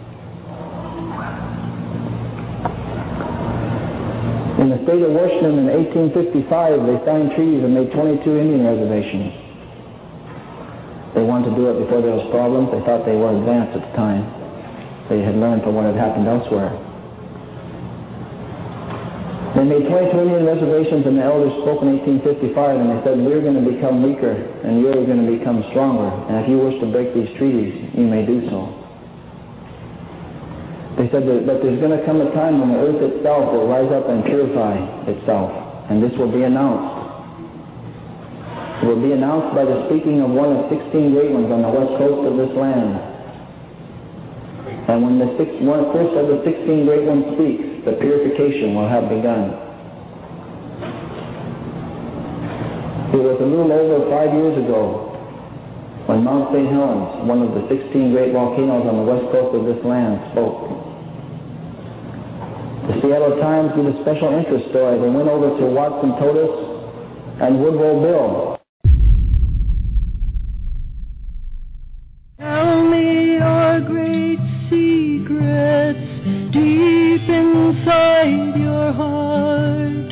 In the state of Washington in 1855, they signed treaties and made 22 Indian reservations. They wanted to do it before there was problems. They thought they were advanced at the time. They had learned from what had happened elsewhere. They made 22 Indian reservations, and the elders spoke in 1855, and they said, we're going to become weaker, and you're going to become stronger, and if you wish to break these treaties, you may do so. They said that there's going to come a time when the earth itself will rise up and purify itself, and this will be announced. It will be announced by the speaking of one of 16 great ones on the west coast of this land. And when the first of the 16 great ones speaks, the purification will have begun. It was a little over 5 years ago when Mount St. Helens, one of the 16 great volcanoes on the west coast of this land, spoke. The Seattle Times did a special interest story. They went over to Watson Totus and Woodrow Bill. Tell me your great secrets deep inside your heart.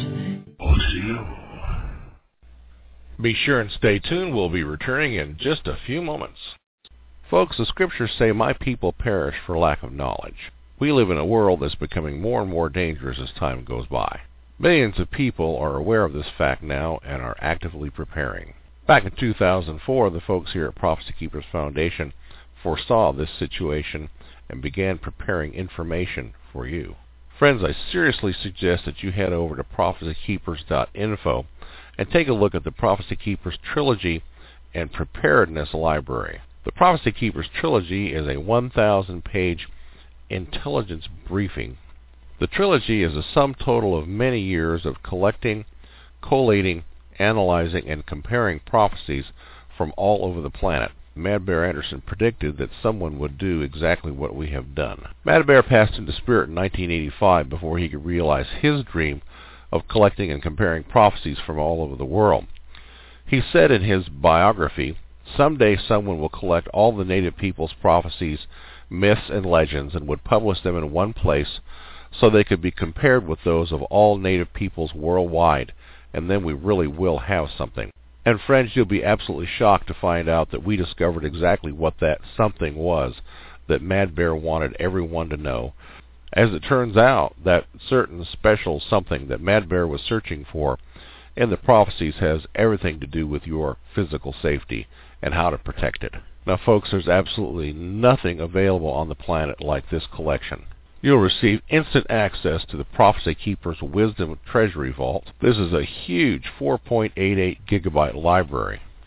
Be sure and stay tuned. We'll be returning in just a few moments. Folks, the scriptures say, my people perish for lack of knowledge. We live in a world that's becoming more and more dangerous as time goes by. Millions of people are aware of this fact now and are actively preparing. Back in 2004, the folks here at Prophecy Keepers Foundation foresaw this situation and began preparing information for you. Friends, I seriously suggest that you head over to prophecykeepers.info and take a look at the Prophecy Keepers Trilogy and Preparedness Library. The Prophecy Keepers Trilogy is a 1,000-page intelligence briefing. The trilogy is a sum total of many years of collecting, collating, analyzing, and comparing prophecies from all over the planet. Mad Bear Anderson predicted that someone would do exactly what we have done. Mad Bear passed into spirit in 1985 before he could realize his dream of collecting and comparing prophecies from all over the world. He said in his biography, someday someone will collect all the native people's prophecies, myths, and legends and would publish them in one place so they could be compared with those of all native peoples worldwide, and then we really will have something. And friends, you'll be absolutely shocked to find out that we discovered exactly what that something was that Mad Bear wanted everyone to know. As it turns out, that certain special something that Mad Bear was searching for in the prophecies has everything to do with your physical safety and how to protect it. Now folks, there's absolutely nothing available on the planet like this collection. You'll receive instant access to the Prophecy Keepers Wisdom Treasury Vault. This is a huge 4.88 gigabyte library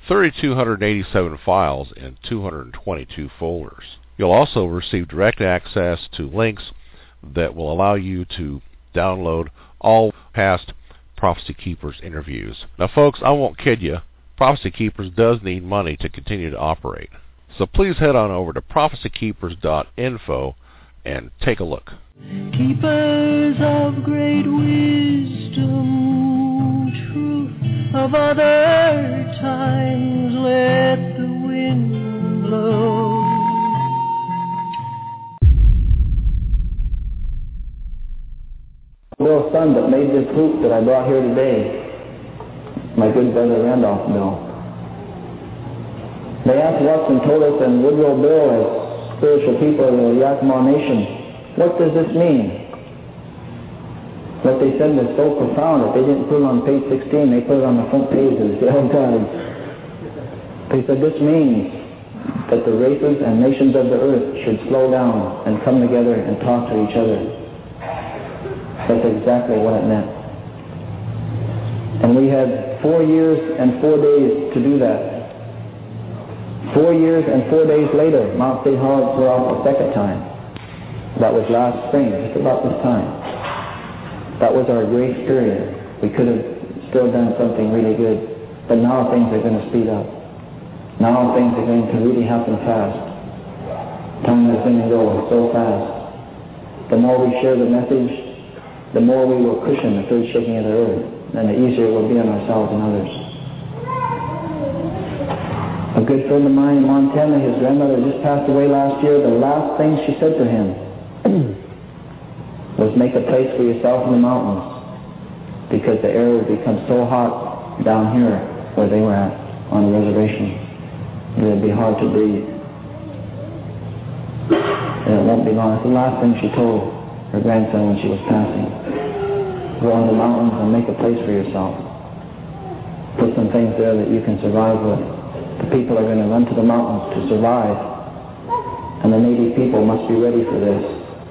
3,287 files in 222 folders. You'll also receive direct access to links that will allow you to download all past Prophecy Keepers interviews. Now, folks, I won't kid you. Prophecy Keepers does need money to continue to operate. So please head on over to prophecykeepers.info and take a look. Keepers of great wisdom, truth of other times, let the wind blow. Bill's son that made this hoop that I brought here today, my good brother Randolph Bill. They asked us and told us, and Woodrow Bill, as spiritual people of the Yakima Nation, what does this mean? What they said was so profound that they didn't put it on page 16, they put it on the front page of the Seattle Times. They said this means that the races and nations of the earth should slow down and come together and talk to each other. That's exactly what it meant. And we had 4 years and 4 days to do that. 4 years and 4 days later, Mount St. Helens were off a second time. That was last spring, just about this time. That was our grace period. We could have still done something really good, but now things are going to speed up. Now things are going to really happen fast. Time is going to go so fast. The more we share the message, the more we will cushion the third shaking of the earth, and the easier it will be on ourselves and others. A good friend of mine in Montana, his grandmother just passed away last year. The last thing she said to him was, make a place for yourself in the mountains, because the air will become so hot down here where they were at on the reservation. It would be hard to breathe. And it won't be long. It's the last thing she told her grandson when she was passing. Go on the mountains and make a place for yourself. Put some things there that you can survive with. The people are going to run to the mountains to survive, and the Native people must be ready for this.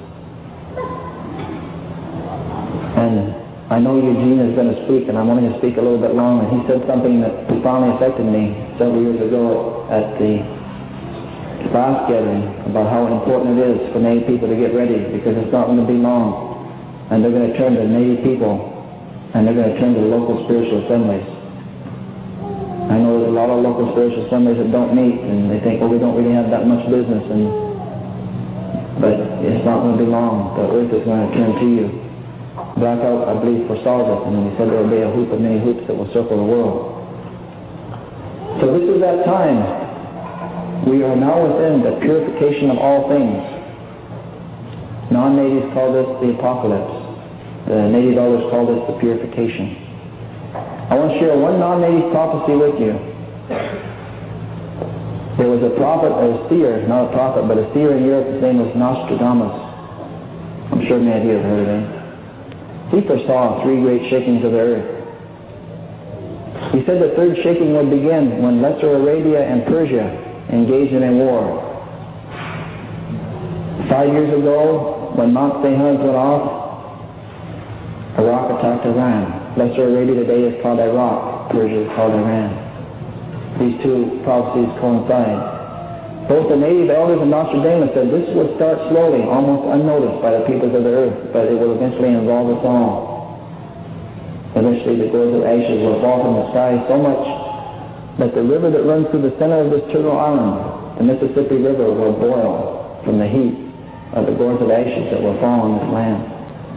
And I know Eugene is going to speak, and I'm only going to speak a little bit long, and he said something that profoundly affected me several years ago at the last gathering about how important it is for Native people to get ready, because it's not going to be long, and they're going to turn to Native people, and they're going to turn to the local spiritual assemblies. I know there's a lot of local spiritual assemblies that don't meet, and they think, well, we don't really have that much business, but it's not going to be long. The earth is going to turn to you. Blackout, I believe, foresaw this, and he said there will be a hoop of many hoops that will circle the world. So this is that time. We are now within the purification of all things. Non-natives call this the apocalypse. The native elders call this the purification. I want to share one non-native prophecy with you. There was a prophet, or a seer, not a prophet, but a seer in Europe. His name was Nostradamus. I'm sure many of you have heard of him. He foresaw 3 great shakings of the earth. He said the third shaking would begin when Lesser Arabia and Persia engaged in a war. 5 years ago, when Mount St. Helens went off, Iraq attacked Iran. Lesser Arabia today is called Iraq. Persia is called Iran. These two prophecies coincide. Both the native elders and Nostradamus said this would start slowly, almost unnoticed by the peoples of the earth, but it will eventually involve us all. Eventually the gores of ashes will fall from the sky so much that the river that runs through the center of this Turtle Island, the Mississippi River, will boil from the heat of the gores of ashes that will fall on this land.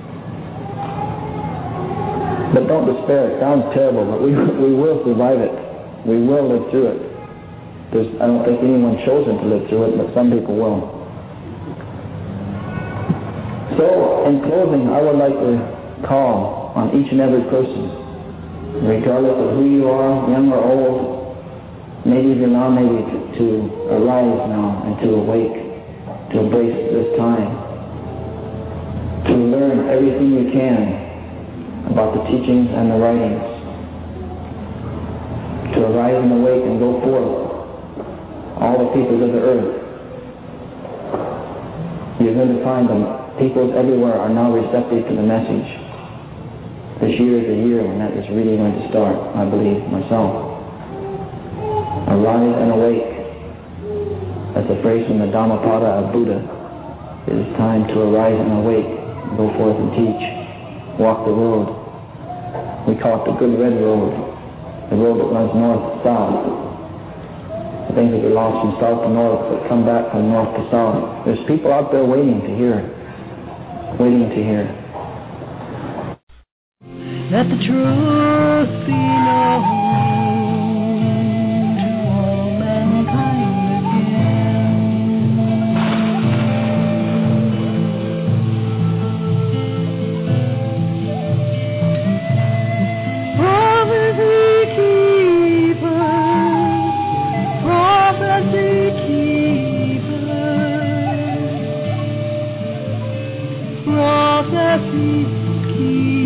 But don't despair. It sounds terrible, but we will survive it. We will live through it. I don't think anyone's chosen to live through it, but some people will. So, in closing, I would like to call on each and every person, regardless of who you are, young or old, native or non-native, to arise now and to awake, to embrace this time, to learn everything you can about the teachings and the writings, to arise and awake and go forth, all the peoples of the earth. You're going to find them. Peoples everywhere are now receptive to the message. This year is the year when that is really going to start, I believe, myself. Arise and awake. That's a phrase from the Dhammapada of Buddha. It is time to arise and awake, go forth and teach, walk the road. We call it the good red road, the road that runs north-south. The things that are lost from south to north that come back from north to south. There's people out there waiting to hear. Let the truth be known to all mankind again. Prophecy keeper, prophecy keeper, prophecy keeper.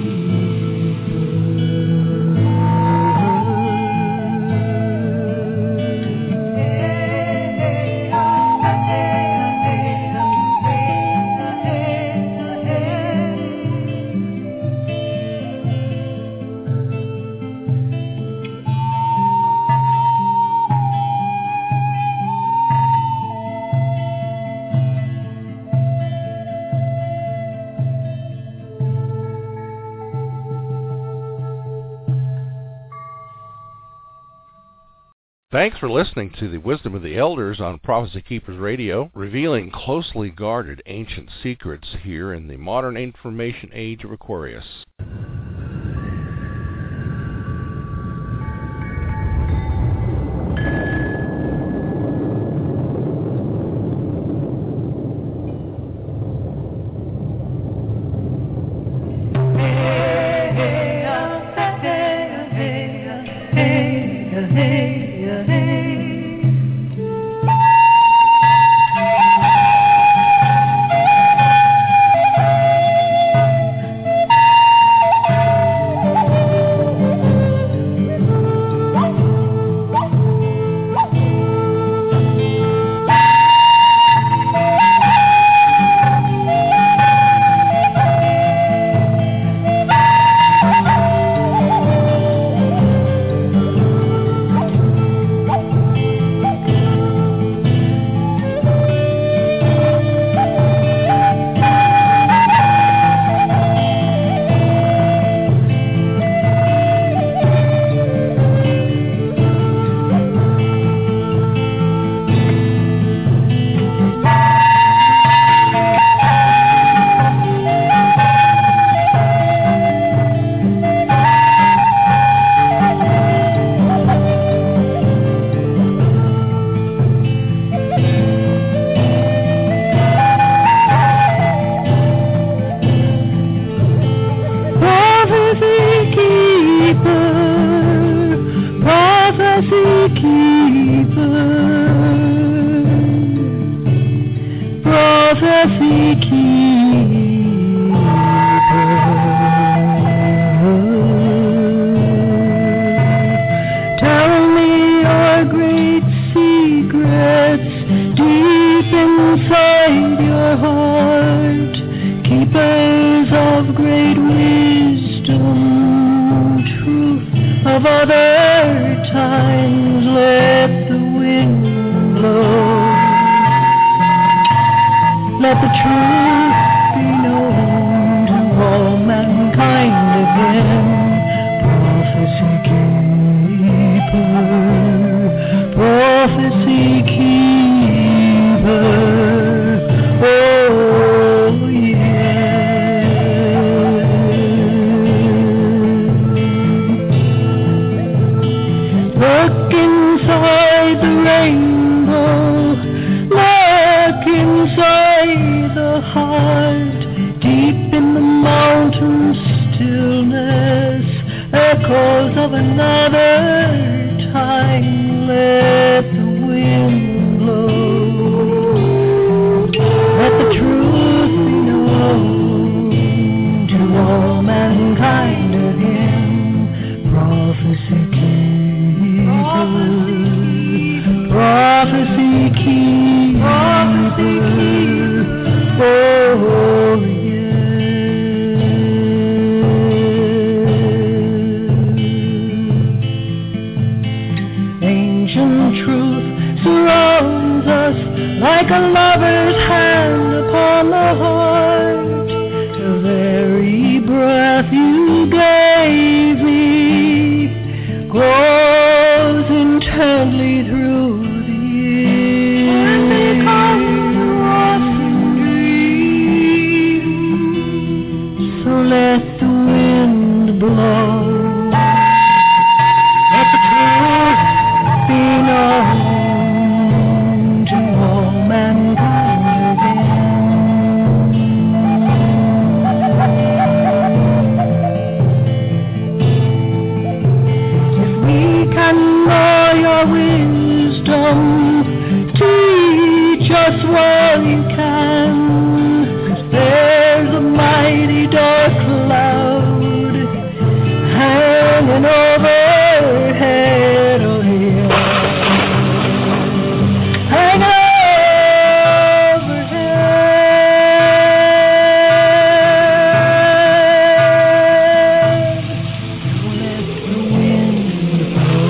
Thanks for listening to the Wisdom of the Elders on Prophecy Keepers Radio, revealing closely guarded ancient secrets here in the modern information age of Aquarius. path you gave me grows intently through the years. When becomes a waffling dream, so let the wind blow. Let the truth be known to all mankind again. If we can know your wisdom, teach us while you can. 'Cause there's a mighty dark cloud hanging overhead, oh yeah, hanging overhead. So let the wind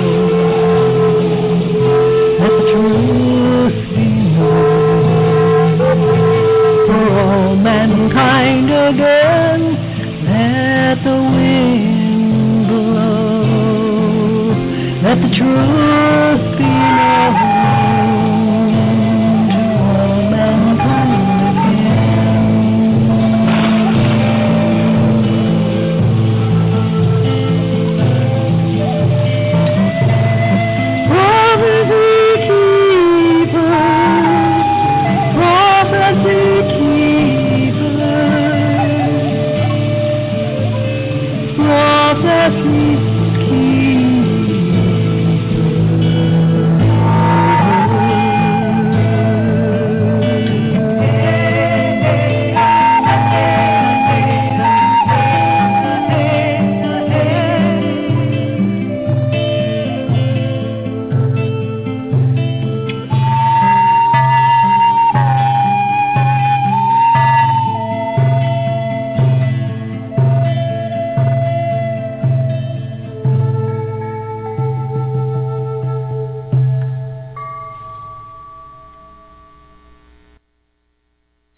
blow, let the truth be known for all mankind again. Let the wind blow, let the truth be known to all mankind again. Prophecy keepers, prophecy keepers, prophecy